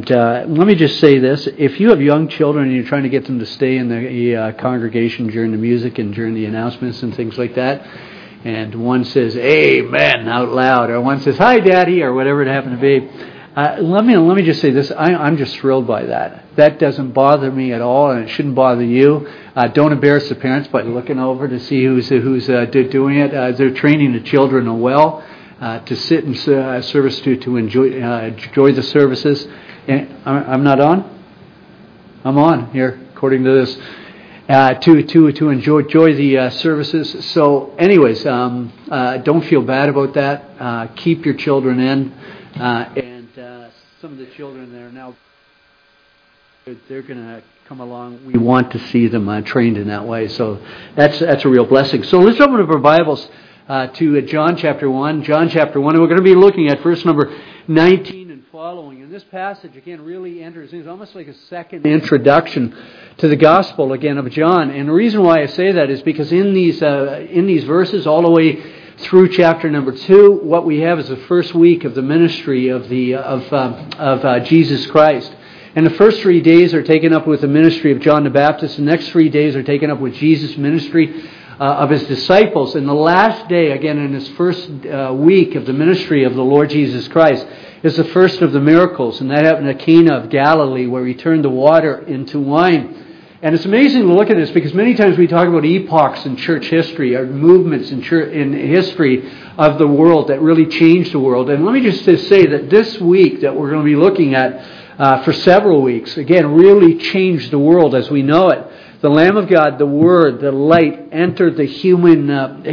And let me just say this. If you have young children and you're trying to get them to stay in the congregation during the music and during the announcements and things like that, and one says, "Amen," out loud, or one says, "Hi, Daddy," or whatever it happened to be, let me just say this. I'm just thrilled by that. That doesn't bother me at all, and it shouldn't bother you. Don't embarrass the parents by looking over to see who's doing it. They're training the children well to sit in service, to enjoy the services. And I'm not on? I'm on here, according to this. To enjoy the services. So, anyways, don't feel bad about that. Keep your children in, and some of the children that are now, they're going to come along. We want to see them trained in that way. So that's a real blessing. So let's open up our Bibles to John chapter 1. John chapter 1, and we're going to be looking at verse number 19 and following. And this passage, again, really enters. It's almost like a second introduction to the Gospel, again, of John. And the reason why I say that is because in these verses, all the way through chapter number 2, what we have is the first week of the ministry of Jesus Christ. And the first 3 days are taken up with the ministry of John the Baptist. The next 3 days are taken up with Jesus' ministry of his disciples. And the last day, again, in this first week of the ministry of the Lord Jesus Christ, is the first of the miracles. And that happened at Cana of Galilee, where he turned the water into wine. And it's amazing to look at this, because many times we talk about epochs in church history, or movements in history of the world that really changed the world. And let me just say that this week that we're going to be looking at for several weeks, again, really changed the world as we know it. The Lamb of God, the Word, the light, entered the human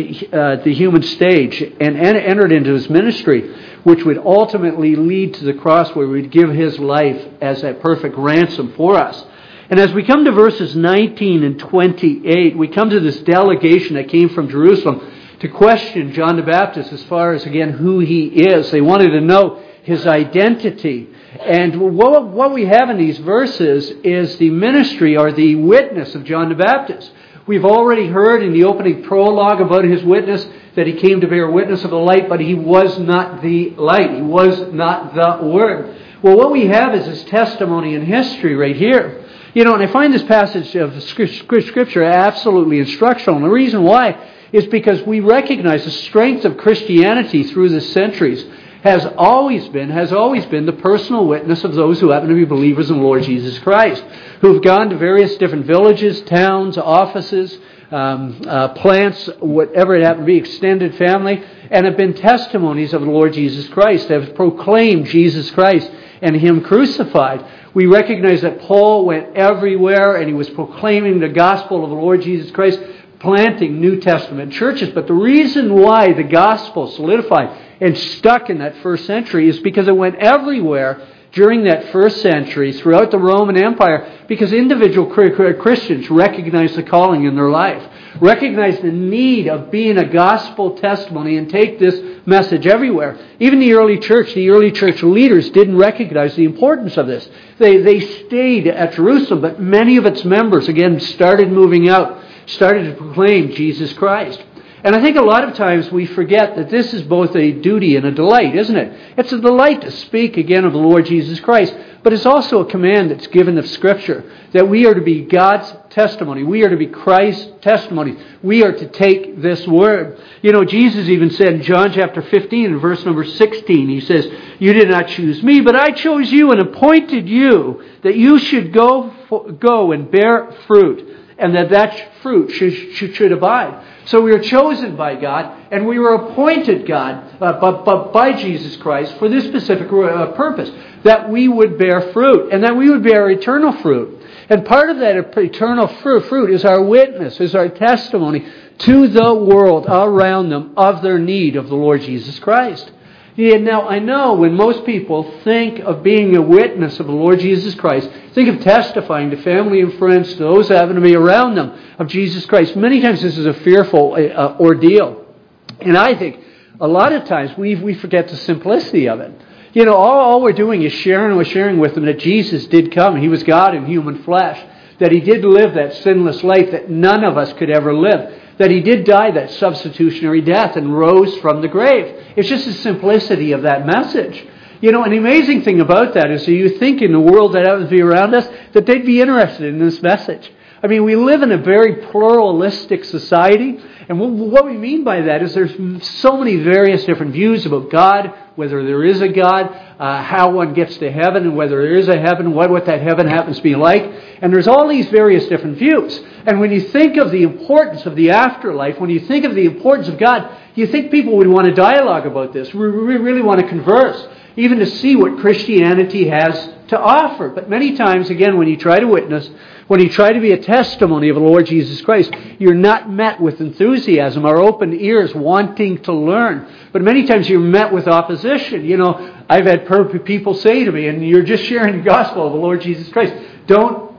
stage and entered into his ministry, which would ultimately lead to the cross, where we'd give his life as a perfect ransom for us. And as we come to verses 19 and 28, we come to this delegation that came from Jerusalem to question John the Baptist as far as, again, who he is. They wanted to know his identity. And what we have in these verses is the ministry or the witness of John the Baptist. We've already heard in the opening prologue about his witness, that he came to bear witness of the light, but he was not the light. He was not the Word. Well, what we have is his testimony in history right here. You know, and I find this passage of Scripture absolutely instructional. And the reason why is because we recognize the strength of Christianity through the centuries has always been the personal witness of those who happen to be believers in the Lord Jesus Christ, who have gone to various different villages, towns, offices, plants, whatever it happened to be, extended family, and have been testimonies of the Lord Jesus Christ, have proclaimed Jesus Christ and him crucified. We recognize that Paul went everywhere and he was proclaiming the gospel of the Lord Jesus Christ, planting New Testament churches. But the reason why the gospel solidified and stuck in that first century is because it went everywhere during that first century throughout the Roman Empire, because individual Christians recognized the calling in their life, recognized the need of being a gospel testimony and take this message everywhere. Even the early church leaders didn't recognize the importance of this. They stayed at Jerusalem, but many of its members, again, started moving out, started to proclaim Jesus Christ. And I think a lot of times we forget that this is both a duty and a delight, isn't it? It's a delight to speak again of the Lord Jesus Christ, but it's also a command that's given of Scripture, that we are to be God's testimony. We are to be Christ's testimony. We are to take this word. You know, Jesus even said in John chapter 15 and verse number 16, he says, "You did not choose me, but I chose you and appointed you that you should go and bear fruit, and that fruit should abide." So we are chosen by God, and we were appointed by Jesus Christ for this specific purpose, that we would bear fruit, and that we would bear eternal fruit. And part of that eternal fruit is our witness, is our testimony to the world around them of their need of the Lord Jesus Christ. Yeah, now, I know when most people think of being a witness of the Lord Jesus Christ, think of testifying to family and friends, to those that happen to be around them, of Jesus Christ. Many times this is a fearful ordeal. And I think a lot of times we forget the simplicity of it. You know, all we're doing is sharing with them that Jesus did come. He was God in human flesh. That he did live that sinless life that none of us could ever live. That he did die that substitutionary death and rose from the grave. It's just the simplicity of that message. You know, and the amazing thing about that is that you think in the world that happens to be around us, that they'd be interested in this message. I mean, we live in a very pluralistic society, and what we mean by that is there's so many various different views about God, whether there is a God, how one gets to heaven, and whether there is a heaven, what that heaven happens to be like. And there's all these various different views. And when you think of the importance of the afterlife, when you think of the importance of God, you think people would want to dialogue about this. We really want to converse, even to see what Christianity has to offer. But many times, again, when you try to witness, when you try to be a testimony of the Lord Jesus Christ, you're not met with enthusiasm or open ears wanting to learn. But many times you're met with opposition. You know, I've had people say to me, and you're just sharing the gospel of the Lord Jesus Christ, don't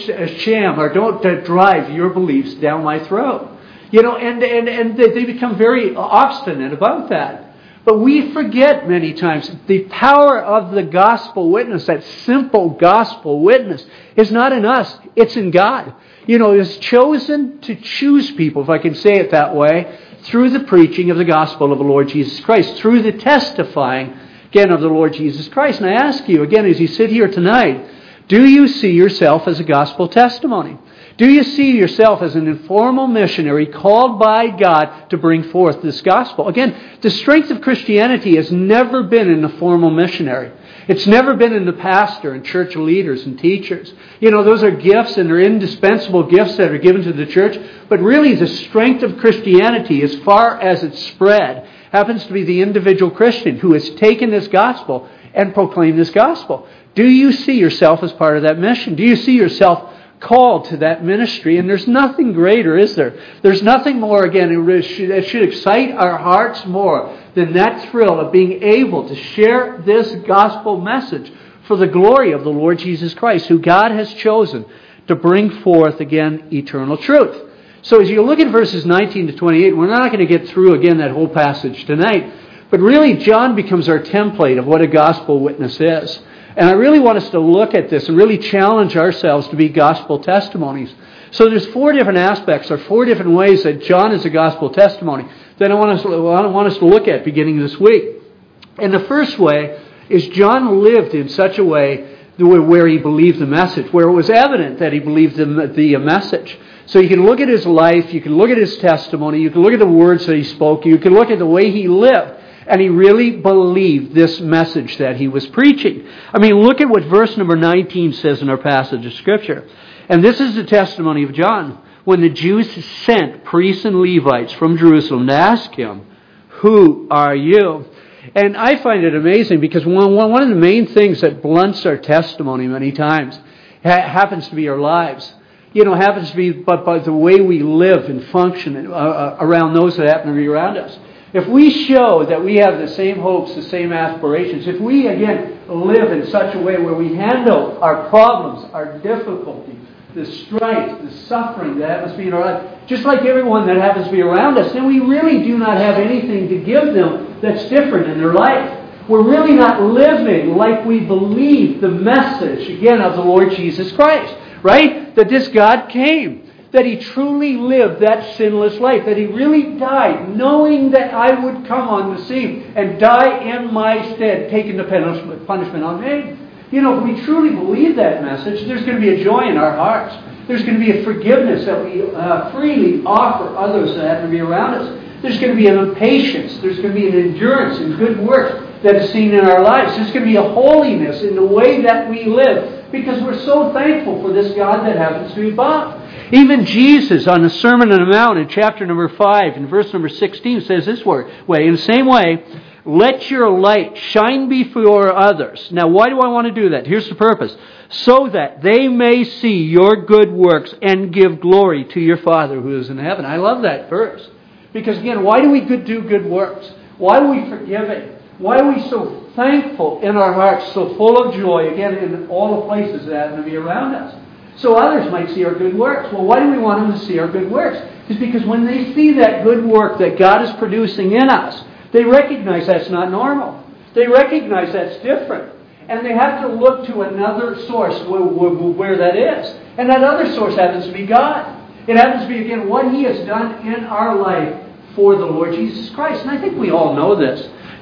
sham or don't drive your beliefs down my throat. You know, and they become very obstinate about that. But we forget many times the power of the gospel witness, that simple gospel witness, is not in us, it's in God. You know, it's chosen to choose people, if I can say it that way, through the preaching of the gospel of the Lord Jesus Christ, through the testifying, again, of the Lord Jesus Christ. And I ask you, again, as you sit here tonight, do you see yourself as a gospel testimony? Do you see yourself as an informal missionary called by God to bring forth this gospel? Again, the strength of Christianity has never been in the formal missionary. It's never been in the pastor and church leaders and teachers. You know, those are gifts, and they're indispensable gifts that are given to the church. But really, the strength of Christianity, as far as it's spread, happens to be the individual Christian who has taken this gospel and proclaimed this gospel. Do you see yourself as part of that mission? Do you see yourself called to that ministry? And there's nothing greater, is there? There's nothing more, again, that should excite our hearts more than that thrill of being able to share this gospel message for the glory of the Lord Jesus Christ, who God has chosen to bring forth, again, eternal truth. So as you look at verses 19 to 28, we're not going to get through, again, that whole passage tonight, but really John becomes our template of what a gospel witness is. And I really want us to look at this and really challenge ourselves to be gospel testimonies. So there's 4 different aspects, or 4 different ways that John is a gospel testimony that I want us to look at beginning this week. And the first way is John lived in such a way where he believed the message, where it was evident that he believed the message. So you can look at his life, you can look at his testimony, you can look at the words that he spoke, you can look at the way he lived. And he really believed this message that he was preaching. I mean, look at what verse number 19 says in our passage of Scripture. And this is the testimony of John. When the Jews sent priests and Levites from Jerusalem to ask him, "Who are you?" And I find it amazing because one of the main things that blunts our testimony many times happens to be our lives. You know, happens to be by the way we live and function around those that happen to be around us. If we show that we have the same hopes, the same aspirations, if we, again, live in such a way where we handle our problems, our difficulties, the strife, the suffering that happens to be in our life, just like everyone that happens to be around us, then we really do not have anything to give them that's different in their life. We're really not living like we believe the message, again, of the Lord Jesus Christ, right? That this God came. That he truly lived that sinless life, that he really died knowing that I would come on the scene and die in my stead, taking the punishment on me. You know, if we truly believe that message, there's going to be a joy in our hearts. There's going to be a forgiveness that we freely offer others that happen to be around us. There's going to be an patience. There's going to be an endurance and good works that is seen in our lives. There's going to be a holiness in the way that we live because we're so thankful for this God that happens to be above. Even Jesus on the Sermon on the Mount in chapter number 5 and verse number 16 says this way, in the same way, let your light shine before others. Now, why do I want to do that? Here's the purpose. So that they may see your good works and give glory to your Father who is in heaven. I love that verse. Because again, why do we do good works? Why are we forgiving? Why are we so thankful in our hearts, so full of joy, again, in all the places that happen to be around us? So others might see our good works. Well, why do we want them to see our good works? It's because when they see that good work that God is producing in us, they recognize that's not normal. They recognize that's different. And they have to look to another source where that is. And that other source happens to be God. It happens to be, again, what He has done in our life for the Lord Jesus Christ. And I think we all know this.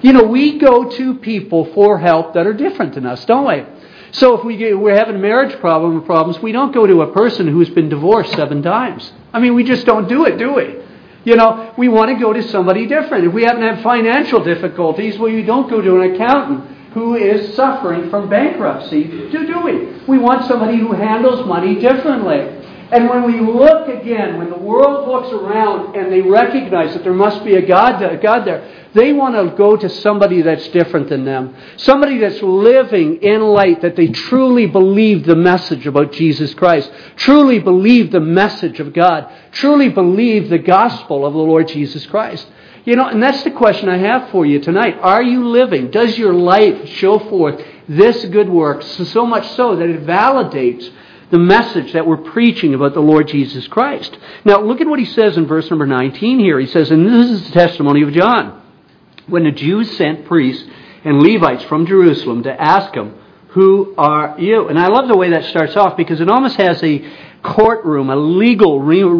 We go to people for help that are different than us, don't we? So if we're having marriage problems, we don't go to a person who's been divorced 7 times. We just don't do it, do we? We want to go to somebody different. If we happen to have financial difficulties, we don't go to an accountant who is suffering from bankruptcy, do we? We want somebody who handles money differently. And when we look again, when the world looks around and they recognize that there must be a God there, they want to go to somebody that's different than them. Somebody that's living in light, that they truly believe the message about Jesus Christ, truly believe the message of God, truly believe the gospel of the Lord Jesus Christ. And that's the question I have for you tonight. Are you living? Does your life show forth this good work, so much so that it validates the message that we're preaching about the Lord Jesus Christ? Now, look at what he says in verse number 19 here. He says, and this is the testimony of John. When the Jews sent priests and Levites from Jerusalem to ask him, who are you? And I love the way that starts off, because it almost has a courtroom, a legal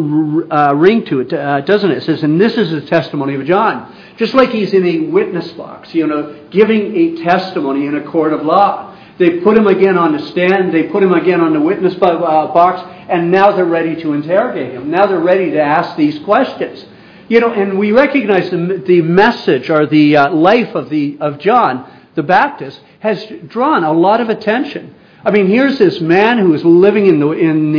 ring to it, doesn't it? It says, and this is the testimony of John. Just like he's in a witness box, giving a testimony in a court of law. They put him again on the stand, they put him again on the witness box, and now they're ready to interrogate him. Now they're ready to ask these questions. And we recognize the message or the life of John the Baptist has drawn a lot of attention. Here's this man who is living beyond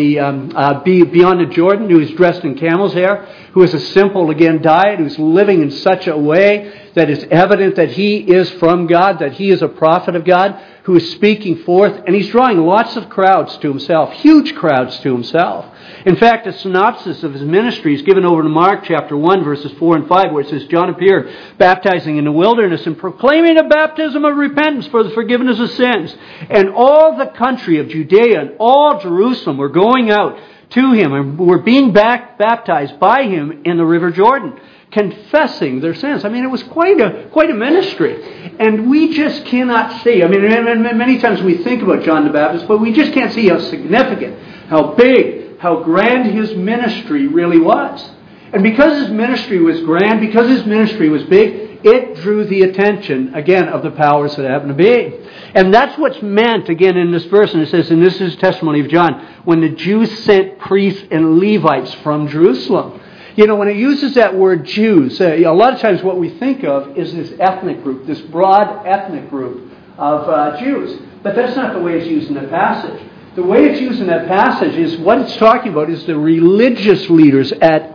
the Jordan, who is dressed in camel's hair, who has a simple, diet, who's living in such a way that it's evident that he is from God, that he is a prophet of God, who is speaking forth, and he's drawing lots of crowds to himself, huge crowds to himself. In fact, a synopsis of his ministry is given over to Mark chapter 1, verses 4 and 5, where it says, John appeared, baptizing in the wilderness and proclaiming a baptism of repentance for the forgiveness of sins. And all the country of Judea and all Jerusalem were going out to him and were being baptized by him in the river Jordan, confessing their sins. It was quite a ministry. And we just cannot see. Many times we think about John the Baptist, but we just can't see how significant, how big, how grand his ministry really was. And because his ministry was grand, because his ministry was big, it drew the attention, again, of the powers that happen to be. And that's what's meant, again, in this verse. And it says, and this is testimony of John, when the Jews sent priests and Levites from Jerusalem. When it uses that word Jews, a lot of times what we think of is this ethnic group, this broad ethnic group of Jews. But that's not the way it's used in the passage. The way it's used in that passage is what it's talking about is the religious leaders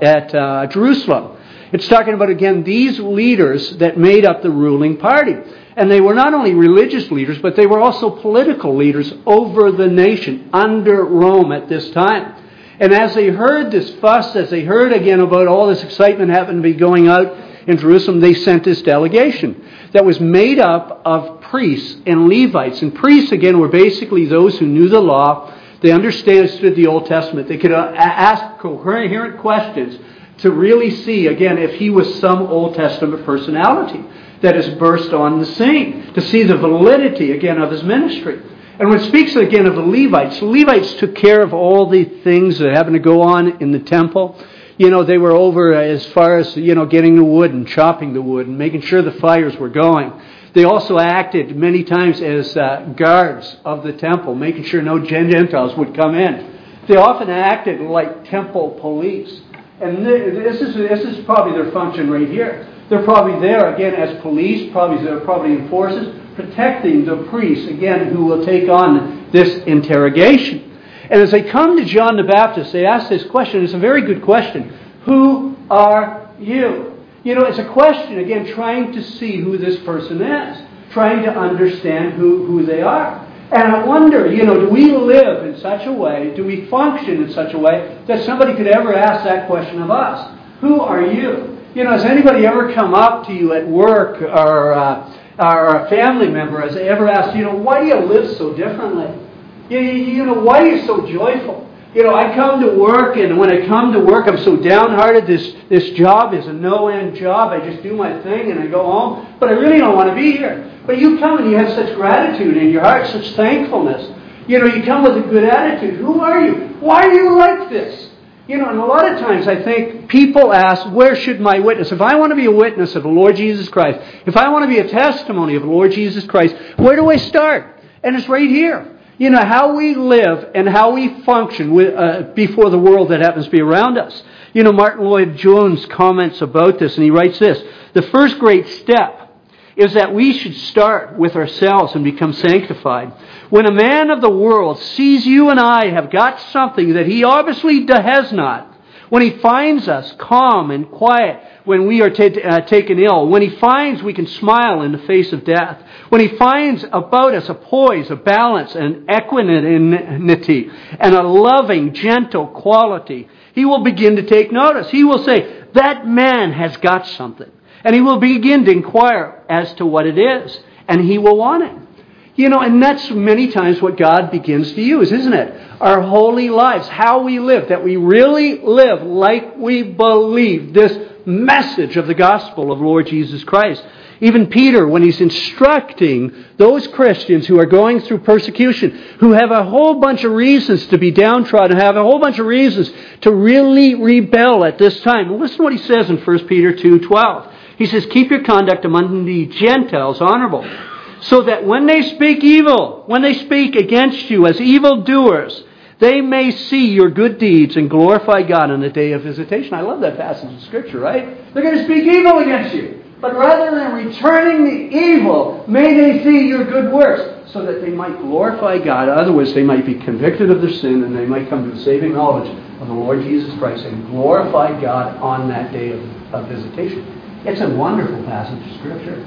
at Jerusalem. It's talking about, again, these leaders that made up the ruling party. And they were not only religious leaders, but they were also political leaders over the nation under Rome at this time. And as they heard this fuss, as they heard again about all this excitement happening to be going out in Jerusalem, they sent this delegation that was made up of priests and Levites. And priests, again, were basically those who knew the law. They understood the Old Testament. They could ask coherent questions to really see, again, if he was some Old Testament personality that has burst on the scene, to see the validity, again, of his ministry. And when it speaks, again, of the Levites took care of all the things that happened to go on in the temple. They were over as far as, getting the wood and chopping the wood and making sure the fires were going. They also acted many times as guards of the temple, making sure no Gentiles would come in. They often acted like temple police. And this is probably their function right here. They're probably there, again, as police, they're probably enforcers, protecting the priests, again, who will take on this interrogation. And as they come to John the Baptist, they ask this question. It's a very good question. Who are you? It's a question, again, trying to see who this person is, trying to understand who they are. And I wonder, do we live in such a way, do we function in such a way that somebody could ever ask that question of us? Who are you? Has anybody ever come up to you at work or a family member, has ever asked, why do you live so differently? Why are you so joyful? I come to work, and when I come to work, I'm so downhearted. This job is a no-end job. I just do my thing, and I go home. But I really don't want to be here. But you come and you have such gratitude in your heart, such thankfulness. You come with a good attitude. Who are you? Why are you like this? And a lot of times I think people ask, where should my witness? If I want to be a witness of the Lord Jesus Christ, if I want to be a testimony of the Lord Jesus Christ, where do I start? And it's right here. How we live and how we function before the world that happens to be around us. Martin Lloyd-Jones comments about this, and he writes this: the first great step is that we should start with ourselves and become sanctified. When a man of the world sees you and I have got something that he obviously has not, when he finds us calm and quiet when we are taken ill, when he finds we can smile in the face of death, when he finds about us a poise, a balance, an equanimity, and a loving, gentle quality, he will begin to take notice. He will say, that man has got something. And he will begin to inquire as to what it is. And he will want it. And that's many times what God begins to use, isn't it? Our holy lives, how we live, that we really live like we believe this message of the gospel of Lord Jesus Christ. Even Peter, when he's instructing those Christians who are going through persecution, who have a whole bunch of reasons to be downtrodden, have a whole bunch of reasons to really rebel at this time. Listen to what he says in 1 Peter 2:12. He says, keep your conduct among the Gentiles honorable, so that when they speak evil, when they speak against you as evildoers, they may see your good deeds and glorify God on the day of visitation. I love that passage of Scripture, right? They're going to speak evil against you. But rather than returning the evil, may they see your good works, so that they might glorify God. Otherwise, they might be convicted of their sin, and they might come to the saving knowledge of the Lord Jesus Christ and glorify God on that day of visitation. It's a wonderful passage of Scripture.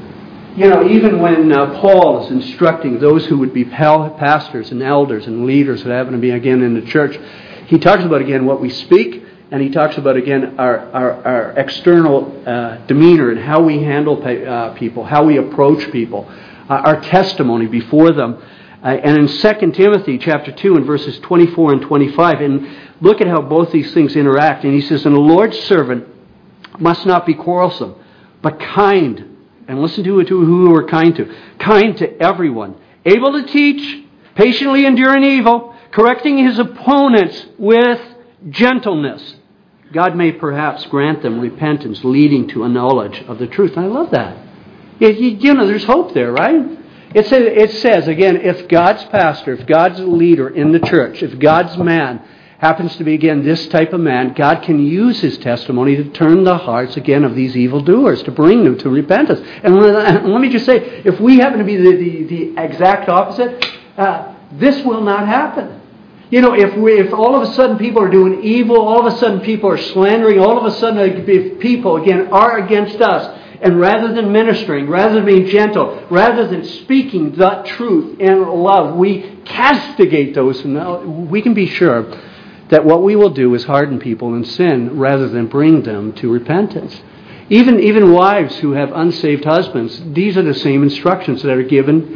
Even when Paul is instructing those who would be pastors and elders and leaders that happen to be, again, in the church, he talks about, again, what we speak, and he talks about, again, our external demeanor and how we handle people, how we approach people, our testimony before them. And in 2 Timothy chapter 2 and verses 24 and 25, and look at how both these things interact. And he says, and the Lord's servant must not be quarrelsome, but kind. And listen to who we're kind to. Kind to everyone. Able to teach, patiently enduring evil, correcting his opponents with gentleness. God may perhaps grant them repentance leading to a knowledge of the truth. And I love that. There's hope there, right? It says, again, if God's pastor, if God's leader in the church, if God's man happens to be, again, this type of man, God can use his testimony to turn the hearts, again, of these evildoers, to bring them to repentance. And let me just say, if we happen to be the exact opposite, this will not happen. If all of a sudden people are doing evil, all of a sudden people are slandering, all of a sudden if people, again, are against us, and rather than ministering, rather than being gentle, rather than speaking the truth in love, we castigate those, and we can be sure that what we will do is harden people in sin rather than bring them to repentance. Even wives who have unsaved husbands, these are the same instructions that are given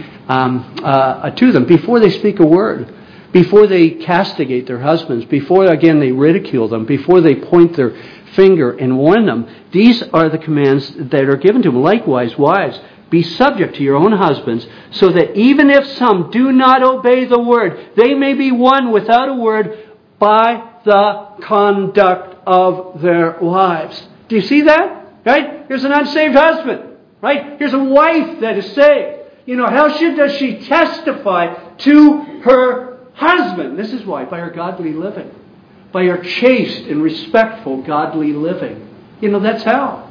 to them before they speak a word, before they castigate their husbands, before, again, they ridicule them, before they point their finger and warn them. These are the commands that are given to them. Likewise, wives, be subject to your own husbands, so that even if some do not obey the word, they may be won without a word by the conduct of their wives. Do you see that? Right? Here's an unsaved husband. Right? Here's a wife that is saved. How does she testify to her husband? This is why. By her godly living. By her chaste and respectful godly living. That's how.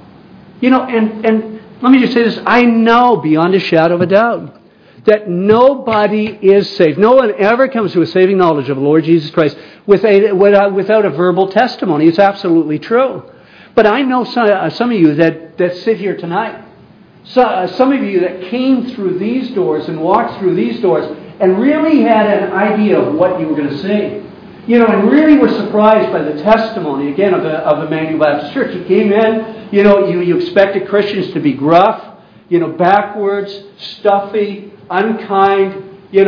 And let me just say this. I know beyond a shadow of a doubt that nobody is saved. No one ever comes to a saving knowledge of the Lord Jesus Christ without a verbal testimony. It's absolutely true. But I know some of you that sit here tonight, some of you that came through these doors and walked through these doors and really had an idea of what you were going to say. And really were surprised by the testimony, again, of Emmanuel Baptist Church. You came in, you expected Christians to be gruff, backwards, stuffy, unkind,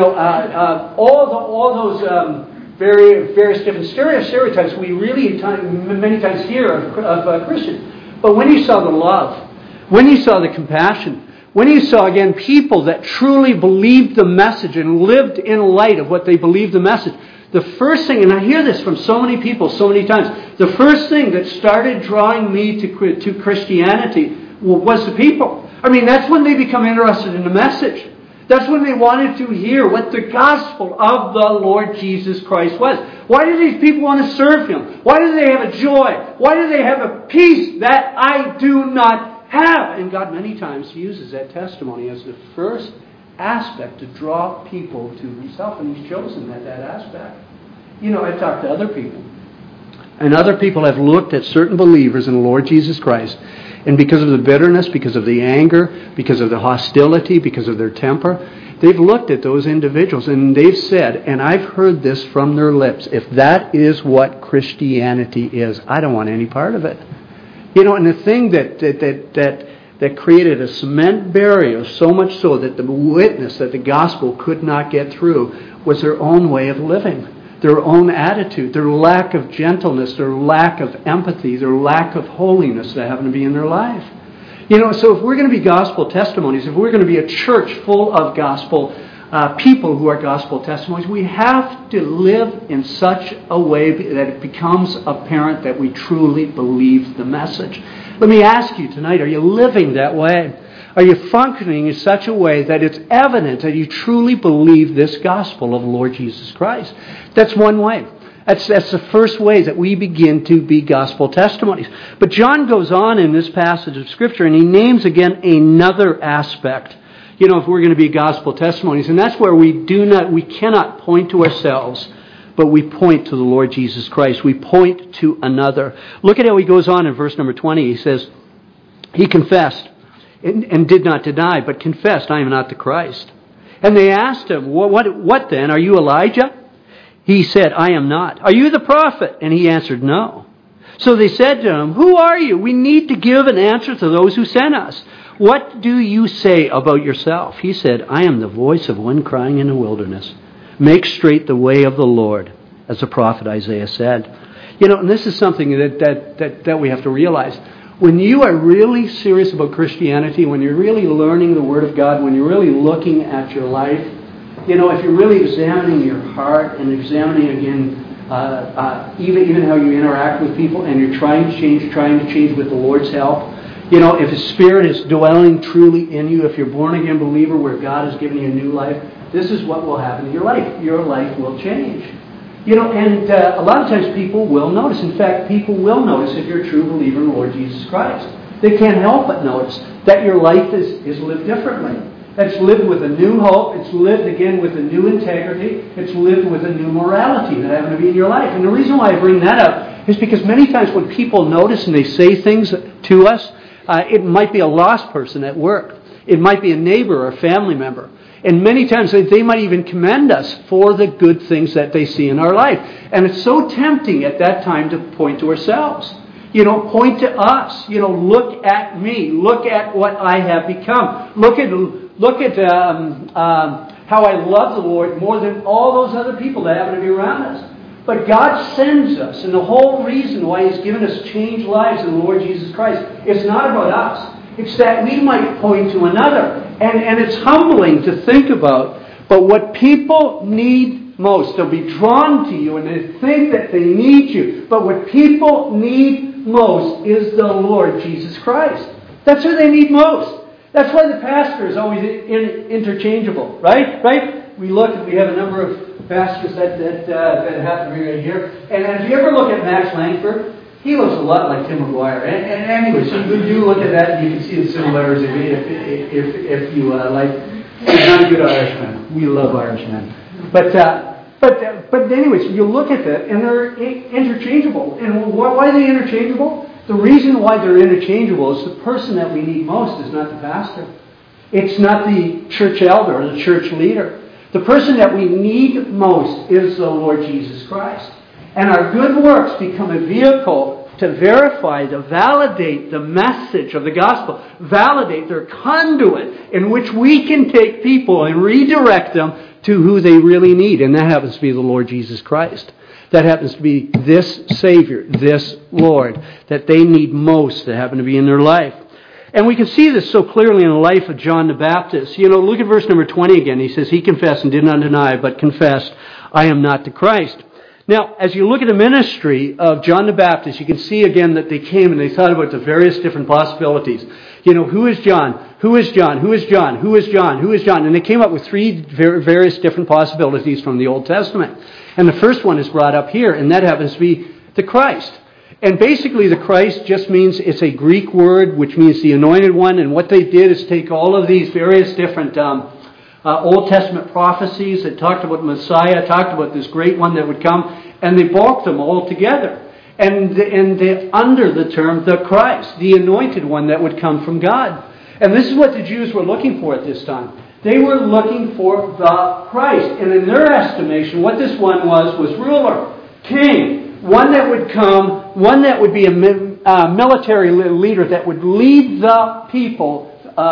all those various different stereotypes we really many times hear of Christians. But when you saw the love, when you saw the compassion, when you saw, again, people that truly believed the message and lived in light of what they believed the message, the first thing, and I hear this from so many people so many times, the first thing that started drawing me to Christianity was the people. I mean, that's when they become interested in the message. That's when they wanted to hear what the gospel of the Lord Jesus Christ was. Why do these people want to serve Him? Why do they have a joy? Why do they have a peace that I do not have? And God many times uses that testimony as the first aspect to draw people to Himself, and He's chosen that aspect. You know, I've talked to other people, and other people have looked at certain believers in the Lord Jesus Christ, and because of the bitterness, because of the anger, because of the hostility, because of their temper, they've looked at those individuals and they've said, and I've heard this from their lips, if that is what Christianity is, I don't want any part of it. You know, and the thing that created a cement barrier, so much so that the witness, that the gospel could not get through, was their own way of living. Their own attitude, their lack of gentleness, their lack of empathy, their lack of holiness that happened to be in their life. You know, so if we're going to be gospel testimonies, if we're going to be a church full of gospel people who are gospel testimonies, we have to live in such a way that it becomes apparent that we truly believe the message. Let me ask you tonight, are you living that way? Are you functioning in such a way that it's evident that you truly believe this gospel of the Lord Jesus Christ? That's one way. That's the first way that we begin to be gospel testimonies. But John goes on in this passage of Scripture and he names again another aspect. You know, if we're going to be gospel testimonies, and that's where we cannot point to ourselves, but we point to the Lord Jesus Christ. We point to another. Look at how he goes on in verse number 20. He says, he confessed and did not deny, but confessed, I am not the Christ. And they asked him, what then? Are you Elijah? He said, I am not. Are you the prophet? And he answered, no. So they said to him, who are you? We need to give an answer to those who sent us. What do you say about yourself? He said, I am the voice of one crying in the wilderness. Make straight the way of the Lord, as the prophet Isaiah said. You know, and this is something that we have to realize. When you are really serious about Christianity, when you're really learning the Word of God, when you're really looking at your life, you know, if you're really examining your heart and examining again even how you interact with people, and you're trying to change with the Lord's help, you know, if His Spirit is dwelling truly in you, if you're a born-again believer where God has given you a new life, this is what will happen to your life. Your life will change. You know, and a lot of times people will notice. In fact, people will notice if you're a true believer in the Lord Jesus Christ. They can't help but notice that your life is lived differently. It's lived with a new hope. It's lived again with a new integrity. It's lived with a new morality that happened to be in your life. And the reason why I bring that up is because many times when people notice and they say things to us, it might be a lost person at work. It might be a neighbor or a family member. And many times they might even commend us for the good things that they see in our life. And it's so tempting at that time to point to ourselves. You know, point to us. You know, look at me. Look at what I have become. Look at how I love the Lord more than all those other people that happen to be around us. But God sends us, and the whole reason why He's given us changed lives in the Lord Jesus Christ, it's not about us. It's that we might point to another. And it's humbling to think about. But what people need most, they'll be drawn to you and they think that they need you. But what people need most is the Lord Jesus Christ. That's who they need most. That's why the pastor is always interchangeable, right? Right? We look and we have a number of pastors that happen to be right here. And if you ever look at Max Langford, he looks a lot like Tim McGuire. And anyway, so you look at that and you can see the similarities if you like. He's not a good Irishman. We love Irishmen. But anyways, you look at that and they're interchangeable. And why are they interchangeable? The reason why they're interchangeable is the person that we need most is not the pastor. It's not the church elder or the church leader. The person that we need most is the Lord Jesus Christ. And our good works become a vehicle to verify, to validate the message of the gospel. Validate their conduit in which we can take people and redirect them to who they really need. And that happens to be the Lord Jesus Christ. That happens to be this Savior, this Lord, that they need most that happen to be in their life. And we can see this so clearly in the life of John the Baptist. Look at verse number 20 again. He says, he confessed and did not deny, but confessed, I am not the Christ. Now, as you look at the ministry of John the Baptist, you can see again that they came and they thought about the various different possibilities. Who is John? Who is John? Who is John? Who is John? Who is John? And they came up with three various different possibilities from the Old Testament. And the first one is brought up here, and that happens to be the Christ. And basically the Christ just means, it's a Greek word, which means the anointed one. And what they did is take all of these various different Old Testament prophecies that talked about Messiah, talked about this great one that would come, and they bulked them all together. And they're under the term the Christ, the anointed one that would come from God. And this is what the Jews were looking for at this time. They were looking for the Christ. And in their estimation, what this one was ruler, king, one that would come, one that would be a military leader that would lead the people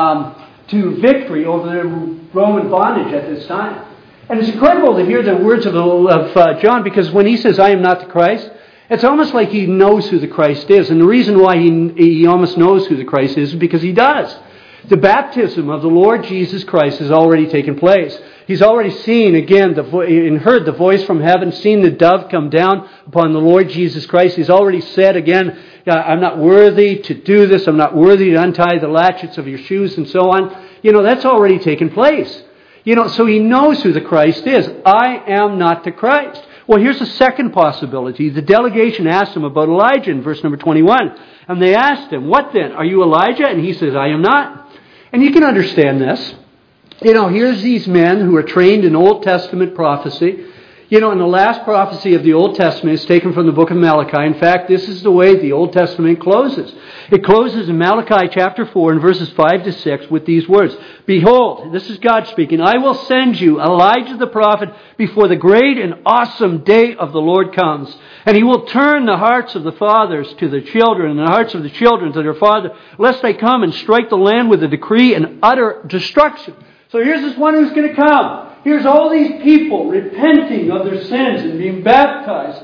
to victory over the Roman bondage at this time. And it's incredible to hear the words of John, because when he says, I am not the Christ, it's almost like he knows who the Christ is. And the reason why he almost knows who the Christ is because he does. The baptism of the Lord Jesus Christ has already taken place. He's already seen again and heard the voice from heaven, seen the dove come down upon the Lord Jesus Christ. He's already said again, I'm not worthy to do this. I'm not worthy to untie the latchets of your shoes and so on. That's already taken place. So he knows who the Christ is. I am not the Christ. Well, here's a second possibility. The delegation asked him about Elijah in verse number 21. And they asked him, what then? Are you Elijah? And he says, I am not. And you can understand this. Here's these men who are trained in Old Testament prophecy. And the last prophecy of the Old Testament is taken from the book of Malachi. In fact, this is the way the Old Testament closes. It closes in Malachi chapter 4 and verses 5 to 6 with these words. Behold, this is God speaking, I will send you Elijah the prophet before the great and awesome day of the Lord comes. And he will turn the hearts of the fathers to the children and the hearts of the children to their father, lest they come and strike the land with a decree and utter destruction. So here's this one who's going to come. Here's all these people repenting of their sins and being baptized,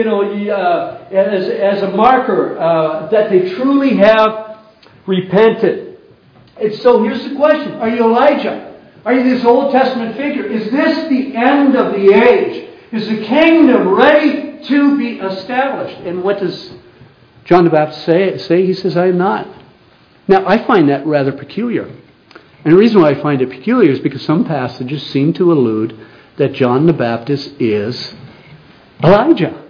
as a marker that they truly have repented. And so here's the question. Are you Elijah? Are you this Old Testament figure? Is this the end of the age? Is the kingdom ready to be established? And what does John the Baptist say? He says, I am not. Now, I find that rather peculiar. And the reason why I find it peculiar is because some passages seem to allude that John the Baptist is Elijah.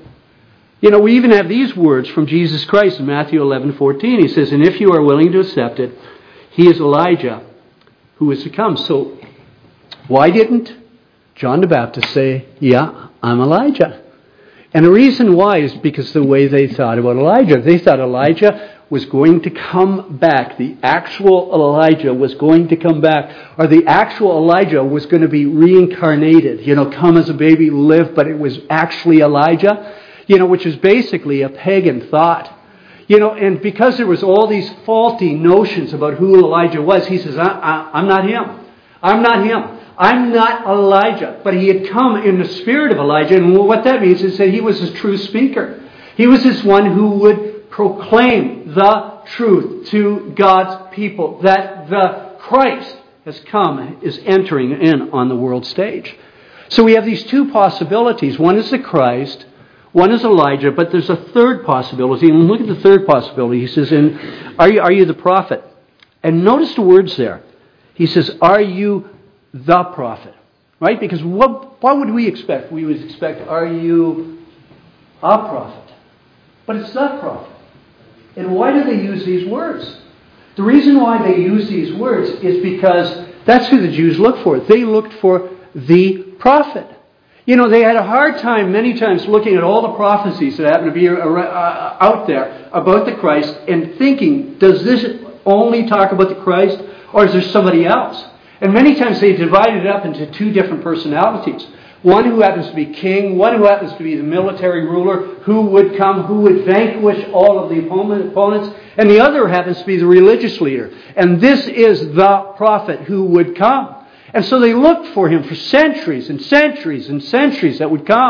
We even have these words from Jesus Christ in Matthew 11:14. He says, and if you are willing to accept it, he is Elijah who is to come. So why didn't John the Baptist say, yeah, I'm Elijah? And the reason why is because the way they thought about Elijah. They thought Elijah was going to come back. The actual Elijah was going to come back. Or the actual Elijah was going to be reincarnated. Come as a baby, live, but it was actually Elijah. Which is basically a pagan thought. And because there was all these faulty notions about who Elijah was, he says, I'm not him. I'm not him. I'm not Elijah. But he had come in the spirit of Elijah. And what that means is that he was a true speaker. He was this one who would proclaim the truth to God's people, that the Christ has come, is entering in on the world stage. So we have these two possibilities. One is the Christ, one is Elijah, but there's a third possibility. And look at the third possibility. He says, are you the prophet? And notice the words there. He says, are you the prophet? Right? Because what would we expect? We would expect, are you a prophet? But it's the prophet. And why do they use these words? The reason why they use these words is because that's who the Jews looked for. They looked for the prophet. They had a hard time many times looking at all the prophecies that happen to be out there about the Christ and thinking, does this only talk about the Christ or is there somebody else? And many times they divided it up into two different personalities. One who happens to be king, one who happens to be the military ruler, who would come, who would vanquish all of the opponents, and the other happens to be the religious leader. And this is the prophet who would come. And so they looked for him for centuries and centuries and centuries that would come.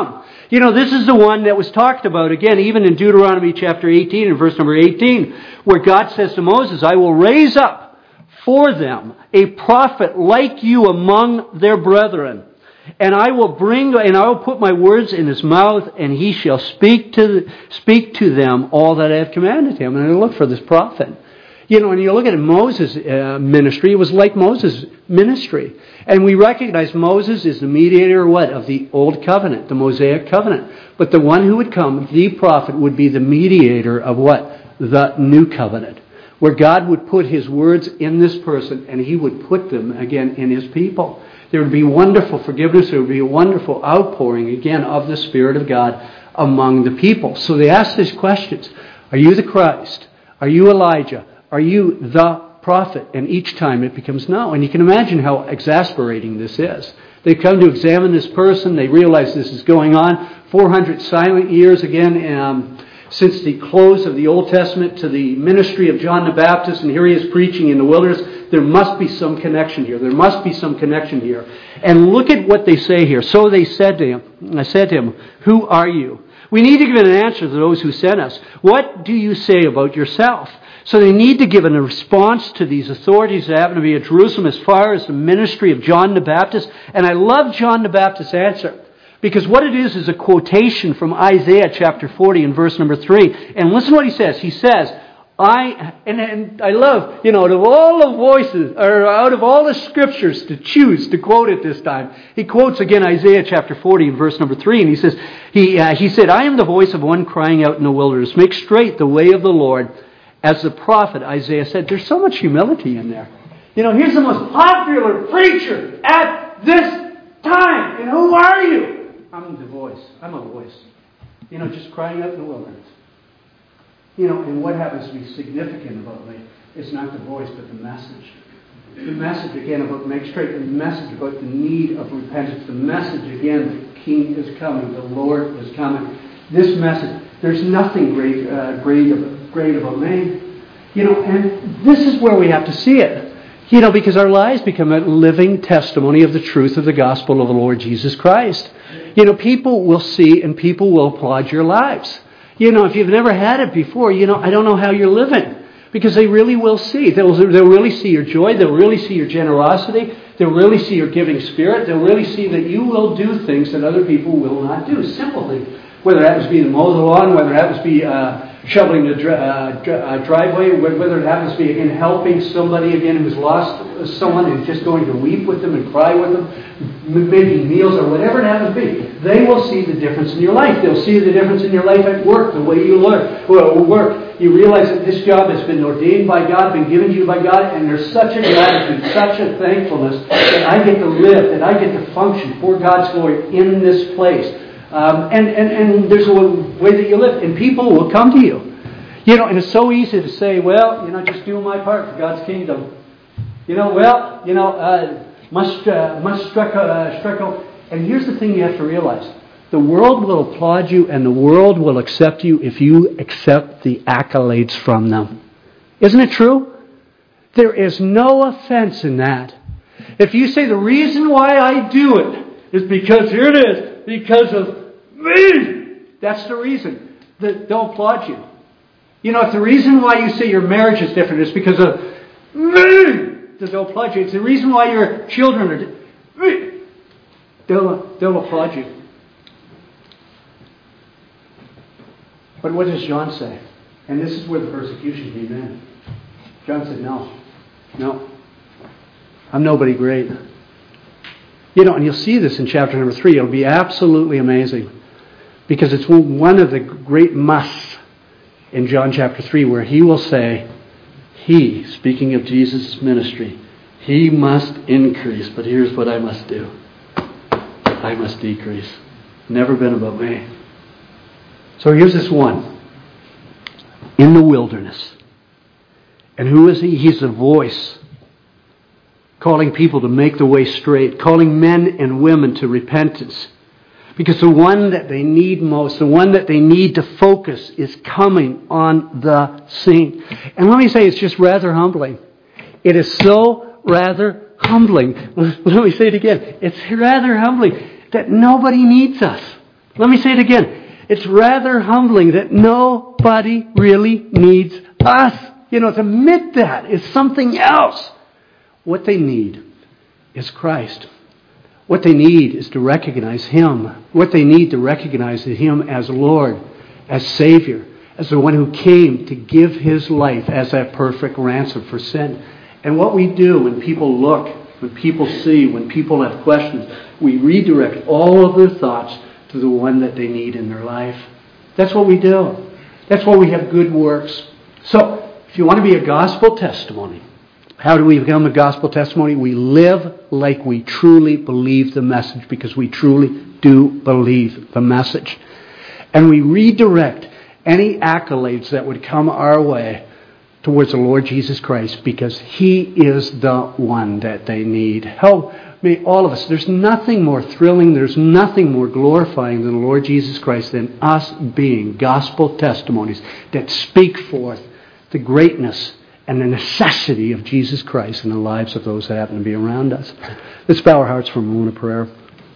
You know, this is the one that was talked about, again, even in Deuteronomy chapter 18 and verse number 18, where God says to Moses, I will raise up for them a prophet like you among their brethren. And I will put my words in his mouth, and he shall speak to them all that I have commanded him. And I look for this prophet. You know, when you look at Moses' ministry, it was like Moses' ministry. And we recognize Moses is the mediator of the Old Covenant, the Mosaic Covenant. But the one who would come, the prophet, would be the mediator of the New Covenant, where God would put his words in this person, and he would put them, again, in his people. There would be wonderful forgiveness. There would be a wonderful outpouring, again, of the Spirit of God among the people. So they ask these questions. Are you the Christ? Are you Elijah? Are you the prophet? And each time it becomes no. And you can imagine how exasperating this is. They come to examine this person. They realize this is going on. 400 silent years, again, since the close of the Old Testament to the ministry of John the Baptist. And here he is preaching in the wilderness. There must be some connection here. There must be some connection here. And look at what they say here. So they said to him, I said to him, who are you? We need to give an answer to those who sent us. What do you say about yourself? So they need to give a response to these authorities that happen to be at Jerusalem as far as the ministry of John the Baptist. And I love John the Baptist's answer, because what it is a quotation from Isaiah chapter 40 and verse number 3. And listen to what he says. He says, I love, out of all the voices, or out of all the scriptures to choose to quote at this time, he quotes again Isaiah chapter 40 and verse number 3, and he says, he said, I am the voice of one crying out in the wilderness, make straight the way of the Lord. As the prophet Isaiah said, there's so much humility in there. Here's the most popular preacher at this time, and who are you? I'm the voice. I'm a voice. Just crying out in the wilderness. And what happens to be significant about me is not the voice, but the message. The message, again, about make straight. The message about the need of repentance. The message, again, the King is coming. The Lord is coming. This message, there's nothing great about me. And this is where we have to see it. Because our lives become a living testimony of the truth of the gospel of the Lord Jesus Christ. People will see and people will applaud your lives. If you've never had it before, I don't know how you're living. Because they really will see. They'll really see your joy. They'll really see your generosity. They'll really see your giving spirit. They'll really see that you will do things that other people will not do. Simple things. Whether it happens to be to mow the lawn, whether it happens to be shoveling the driveway, whether it happens to be, again, helping somebody, again, who's lost someone and just going to weep with them and cry with them, making meals or whatever it happens to be. They will see the difference in your life. They'll see the difference in your life at work, the way you work. You realize that this job has been ordained by God, been given to you by God, and there's such a gratitude, such a thankfulness that I get to live, that I get to function for God's glory in this place. And there's a way that you live, and people will come to you. And it's so easy to say, well, just doing my part for God's kingdom. Must strike out. And here's the thing you have to realize. The world will applaud you, and the world will accept you if you accept the accolades from them. Isn't it true? There is no offense in that. If you say the reason why I do it is because, here it is, because of me, that's the reason. They'll applaud you. If the reason why you say your marriage is different is because of me, they'll applaud you. It's the reason why your children are different, they'll applaud you. But what does John say? And this is where the persecution came in. John said, no, I'm nobody great. And you'll see this in chapter number 3. It'll be absolutely amazing. Because it's one of the great musts in John chapter 3, where he will say, speaking of Jesus' ministry, he must increase, but here's what I must do. I must decrease. Never been about me. So here's this one. In the wilderness. And who is he? He's a voice. Calling people to make the way straight. Calling men and women to repentance. Because the one that they need most, the one that they need to focus, is coming on the scene. And let me say, it's just rather humbling. It is so rather humbling. Let me say it again. It's rather humbling that nobody needs us. Let me say it again. It's rather humbling that nobody really needs us. To admit that is something else. What they need is Christ. What they need is to recognize Him. What they need to recognize is Him as Lord, as Savior, as the one who came to give His life as that perfect ransom for sin. And what we do when people look, when people see, when people have questions, we redirect all of their thoughts to the one that they need in their life. That's what we do. That's why we have good works. So, if you want to be a gospel testimony, how do we become a gospel testimony? We live like we truly believe the message, because we truly do believe the message. And we redirect any accolades that would come our way towards the Lord Jesus Christ, because He is the one that they need. Help me, all of us. There's nothing more thrilling, there's nothing more glorifying than the Lord Jesus Christ than us being gospel testimonies that speak forth the greatness and the necessity of Jesus Christ in the lives of those that happen to be around us. Let's bow our hearts for a moment of prayer.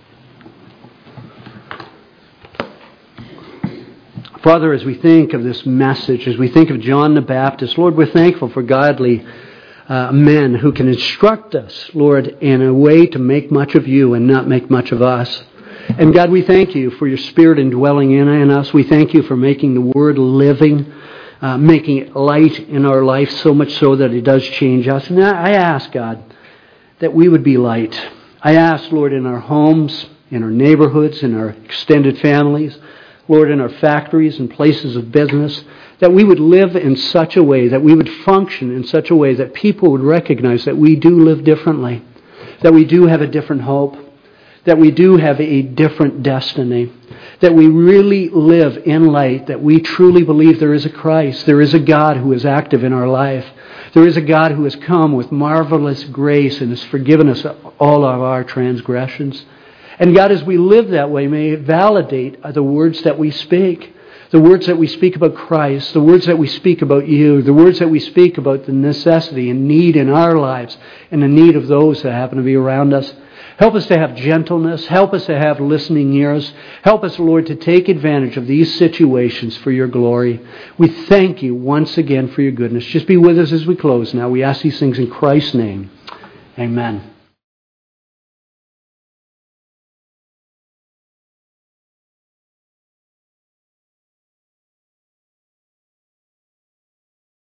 Father, as we think of this message, as we think of John the Baptist, Lord, we're thankful for godly men who can instruct us, Lord, in a way to make much of You and not make much of us. And God, we thank You for Your Spirit indwelling in us. We thank You for making the Word living, making it light in our life, so much so that it does change us. And I ask, God, that we would be light. I ask, Lord, in our homes, in our neighborhoods, in our extended families, Lord, in our factories and places of business, that we would live in such a way, that we would function in such a way that people would recognize that we do live differently, that we do have a different hope, that we do have a different destiny, that we really live in light, that we truly believe there is a Christ, there is a God who is active in our life, there is a God who has come with marvelous grace and has forgiven us all of our transgressions. And God, as we live that way, may it validate the words that we speak. The words that we speak about Christ, the words that we speak about You, the words that we speak about the necessity and need in our lives and the need of those that happen to be around us. Help us to have gentleness. Help us to have listening ears. Help us, Lord, to take advantage of these situations for Your glory. We thank You once again for Your goodness. Just be with us as we close now. We ask these things in Christ's name. Amen.